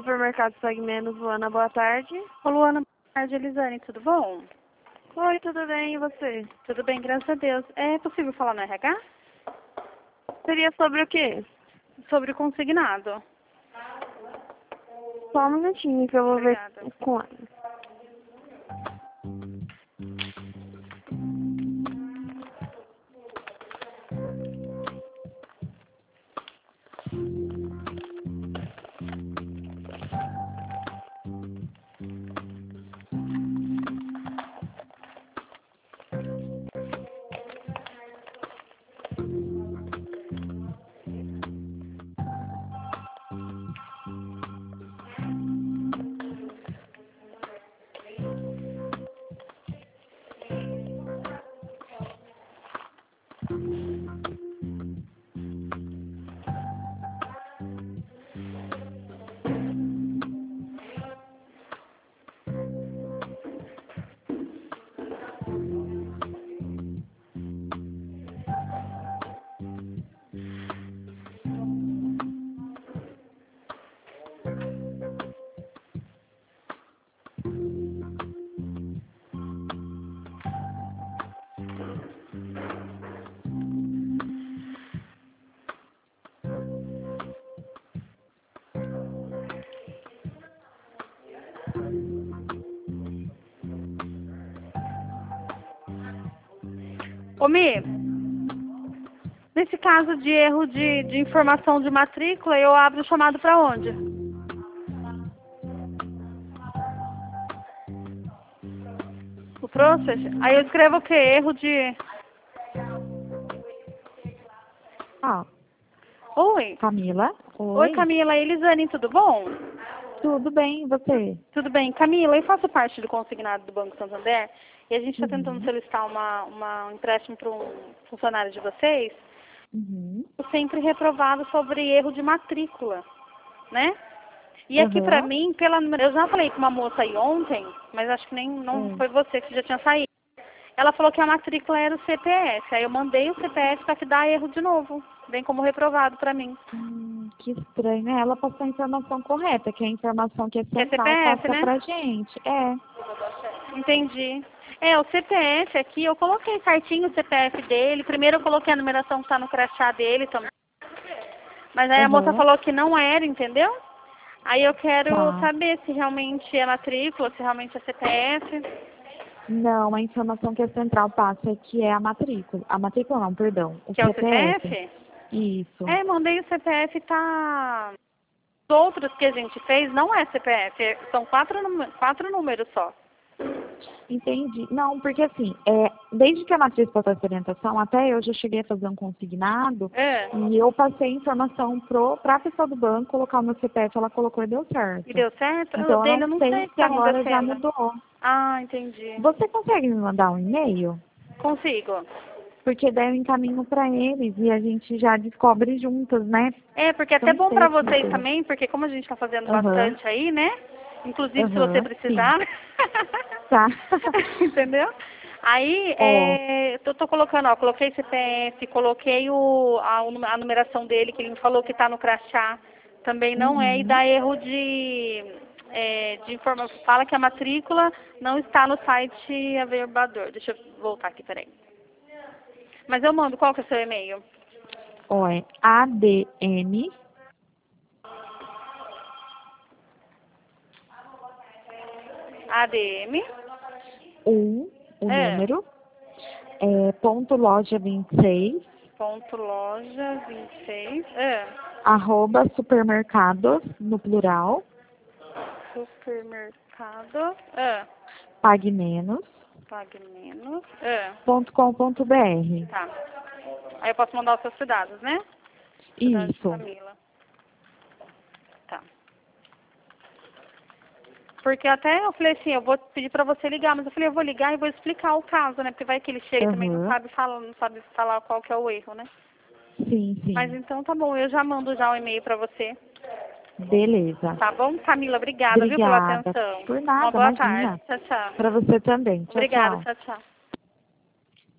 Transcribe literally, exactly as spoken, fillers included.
Supermercado Pague Menos, Luana, boa tarde. Ô, Luana, boa tarde, Elisane, tudo bom? Oi, tudo bem, e você? Tudo bem, graças a Deus. É possível falar no R H? Seria sobre o quê? Sobre o consignado. Só um minutinho que eu vou Obrigada. ver com ela. Ô, Mi, nesse caso de erro de, de informação de matrícula, eu abro o chamado para onde? O process? Aí eu escrevo o quê? Erro de... Ah, Oi. Camila? Oi, Camila. Elisane, tudo bom? Tudo bem, e você? Tudo bem. Camila, eu faço parte do consignado do Banco Santander e a gente está Uhum. tentando solicitar uma, uma, um empréstimo para um funcionário de vocês, Uhum. sempre reprovado sobre erro de matrícula, né? E aqui Uhum. pra mim, pela, eu já falei com uma moça aí ontem, mas acho que nem não Hum. foi você que já tinha saído. Ela falou que a matrícula era o C P F, aí eu mandei o C P F para que dá erro de novo, vem como reprovado pra mim. Hum, que estranho, né? Ela passou a informação correta, que é a informação que é Que é central C P F, passa né? pra gente. É. Entendi. É, o C P F aqui, eu coloquei certinho o C P F dele. Primeiro eu coloquei a numeração que está no crachá dele também. Mas aí a moça Uhum. falou que não era, entendeu? Aí eu quero Tá. saber se realmente é matrícula, se realmente é C P F. Não, a informação que é central passa é que é a matrícula. A matrícula não, perdão. O Que é o C P F. C P F? Isso. É, mandei o C P F, tá... Os outros que a gente fez não é C P F, são quatro, número, quatro números só. Entendi. Não, porque assim, é, desde que a matriz passou essa orientação, até eu já cheguei a fazer um consignado É. e eu passei a informação para a pessoa do banco colocar o meu C P F, ela colocou e deu certo. E deu certo? Então, O eu dele eu não não sei sei o que se tá agora já acontecendo. mudou. Ah, entendi. Você consegue me mandar um e-mail? Consigo. Porque daí eu encaminho para eles e a gente já descobre juntas, né? É, porque é até Não bom sei pra se vocês tem. também, porque como a gente tá fazendo Aham. bastante aí, né? Inclusive se você Aham, precisar. Tá. Entendeu? Aí, Ó. é, eu tô colocando, ó, coloquei C P F, coloquei o, a, a numeração dele, que ele me falou que tá no crachá. Também não é, e Uhum. dá erro de, é, de informação. Fala que a matrícula não está no site averbador. Deixa eu voltar aqui, peraí. Mas eu mando, qual que é o seu e-mail? Ó, é A D M A D M. um, o É. número, é, ponto loja vinte e seis, Ponto loja vinte e seis. É. arroba supermercados, no plural, Supermercado. É. pague menos, Pague menos. É. ponto com ponto br. Tá. Aí eu posso mandar os seus dados, né? Cidade de Isso. Camila. Tá. Porque até eu falei assim, eu vou pedir pra você ligar, mas eu falei, eu vou ligar e vou explicar o caso, né? Porque vai que ele chega e também não Aham. sabe falar, não sabe falar qual que é o erro, né? Sim, sim. Mas então tá bom, eu já mando já o e-mail pra você. Beleza. Tá bom? Camila, obrigada, viu, pela Obrigada. atenção. Por Uma nada, boa imagina. tarde. Tchau, tchau. Para você também. Tchau, Obrigada, tchau. tchau, tchau.